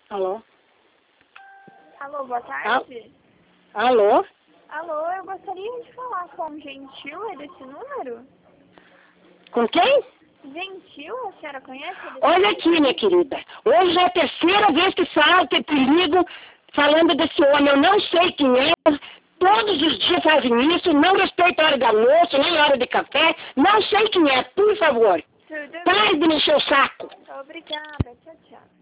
Alô? Alô, boa tarde. Alô? Alô, eu gostaria de falar com o Gentil, é desse número? Com quem? Gentil, a senhora conhece? Olha aqui, minha querida. Hoje é a terceira vez que falo, que te ligo, falando desse homem. Eu não sei quem é. Todos os dias fazem isso, não respeita a hora de almoço, nem a hora de café. Não sei quem é, por favor. Tudo Pare de me encher o saco. bem. Obrigada, tchau, tchau.